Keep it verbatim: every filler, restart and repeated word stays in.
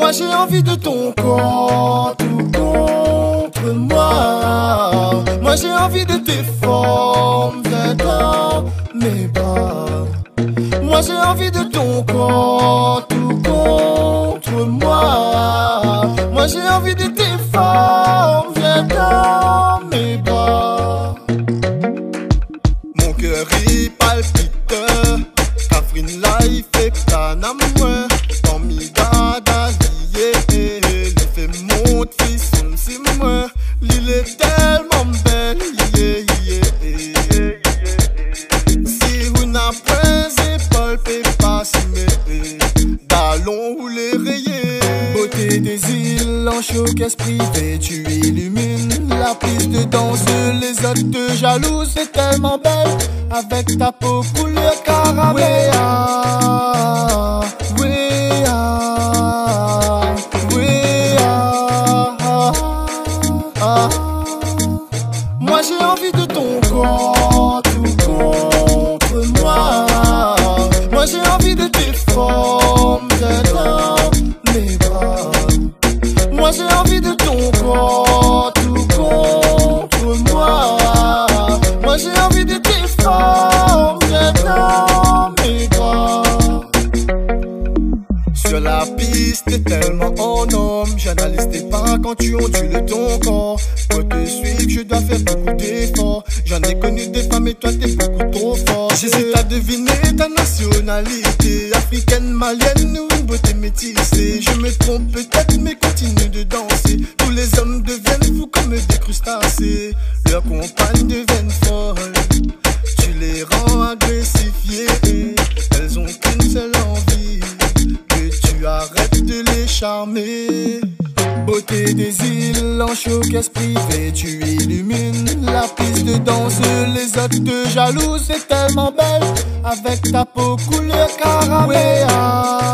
Moi j'ai envie de ton corps, tout contre moi. Moi j'ai envie de tes formes, viens dans mes bras. Moi j'ai envie de ton corps, tout contre moi. Moi j'ai envie de tes formes, viens dans mes bras. Mon cœur il palpite, Catherine Life et Panama. Dans mi dada lié, l'effet monte, fils, c'est moi. L'île est tellement belle, yeah, yeah. Si vous n'avez pas épaules, pas si mais ballon ou les rayés. Beauté des îles en showcase privé, tu illumines la piste de danse. Les autres te jalousent, c'est tellement belle avec ta peau couleur caramel. Ah, oui, ah, oui, ah, ah, ah. Moi j'ai envie de ton corps, tout contre moi. Moi j'ai envie de tes formes, viens dans mes bras. Moi j'ai envie de ton corps, tout contre moi. Moi j'ai envie de tes formes, viens dans mes bras. Sur la piste, t'es tellement en homme. J'analyse tes pas quand tu ondules ton corps. Pour te suivre, je dois faire beaucoup d'efforts. J'en ai connu des femmes et toi t'es beaucoup trop fort. J'hésite à deviner ta nationalité, africaine, malienne ou une beauté métissée. Je me trompe peut-être mais continue de danser. Tous les hommes deviennent fous comme des crustacés. Leurs compagnes deviennent folles, tu les rends agressifiées. Elles ont qu'une seule envie, que tu arrêtes de les charmer. Beauté des îles en showcase privé, tu illumines la piste de danse. Les autres te jalousent, c'est tellement belle avec ta peau couleur caramel.